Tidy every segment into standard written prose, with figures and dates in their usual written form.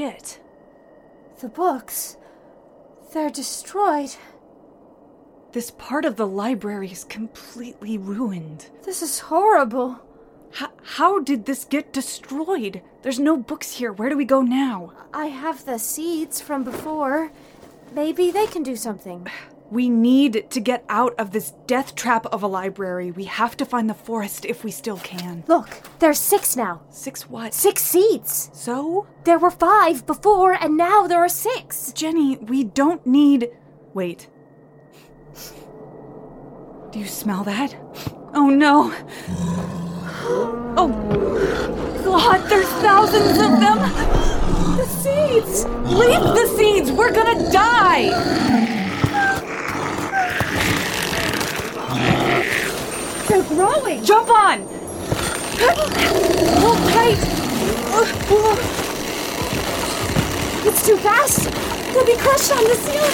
it? The books. They're destroyed. This part of the library is completely ruined. This is horrible. How did this get destroyed? There's no books here. Where do we go now? I have the seeds from before. Maybe they can do something. We need to get out of this death trap of a library. We have to find the forest if we still can. Look, there's 6 now. 6 what? 6 seeds. So? There were 5 before, and now there are 6. Jenny, we don't need... Wait. Do you smell that? Oh, no. Oh, God, there's thousands of them. The seeds. Leave the seeds. We're gonna die. They're growing! Jump on! Hold tight! It's too fast! We'll be crushed on the ceiling!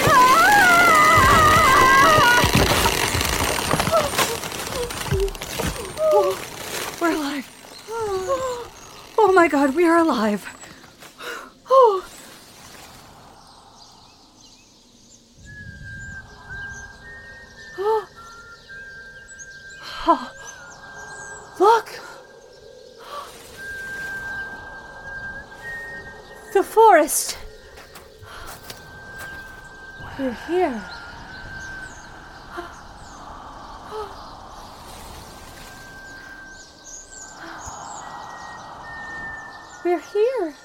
We're alive. Oh my God, we are alive. Oh. Oh. Look! The forest! We're here. We're here.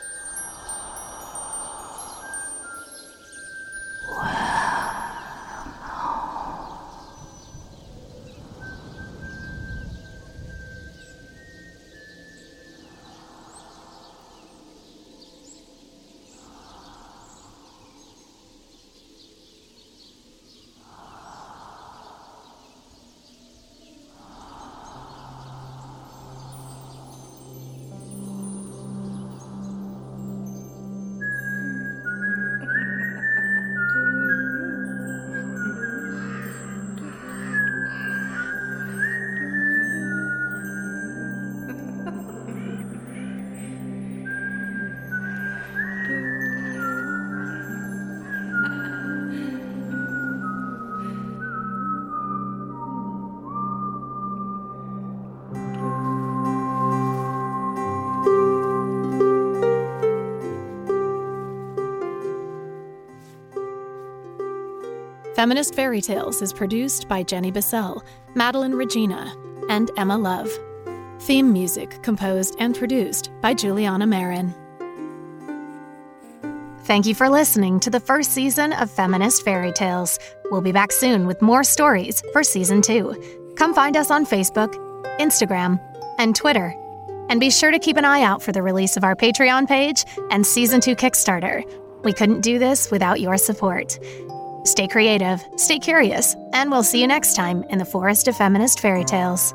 Feminist Fairy Tales is produced by Jenny Bissell, Madeline Regina, and Emma Love. Theme music composed and produced by Juliana Marin. Thank you for listening to the first season of Feminist Fairy Tales. We'll be back soon with more stories for Season 2. Come find us on Facebook, Instagram, and Twitter. And be sure to keep an eye out for the release of our Patreon page and Season 2 Kickstarter. We couldn't do this without your support. Stay creative, stay curious, and we'll see you next time in the Forest of Feminist Fairy Tales.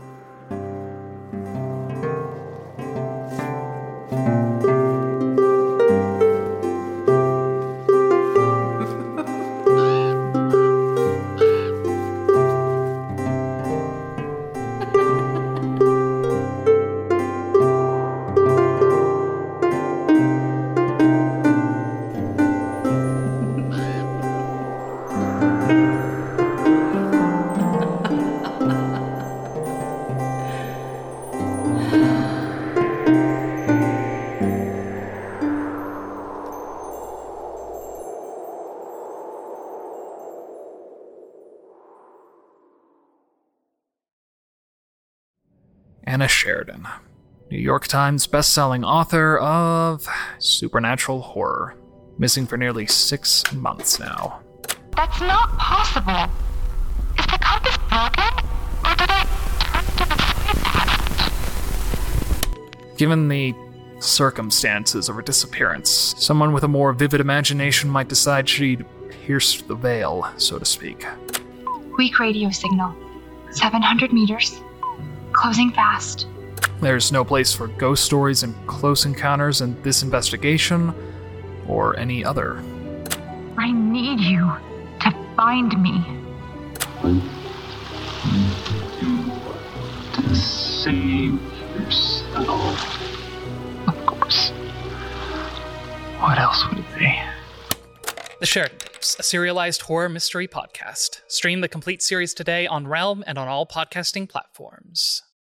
Anna Sheridan, New York Times bestselling author of supernatural horror, missing for nearly 6 months now. That's not possible. Is the compass broken? Or did I turn to the past? Given the circumstances of her disappearance, someone with a more vivid imagination might decide she'd pierced the veil, so to speak. Weak radio signal. 700 meters. Closing fast. There's no place for ghost stories and close encounters in this investigation, or any other. I need you to find me. To save yourself. Of course. What else would it be? The Sheridan Tapes, a serialized horror mystery podcast. Stream the complete series today on Realm and on all podcasting platforms.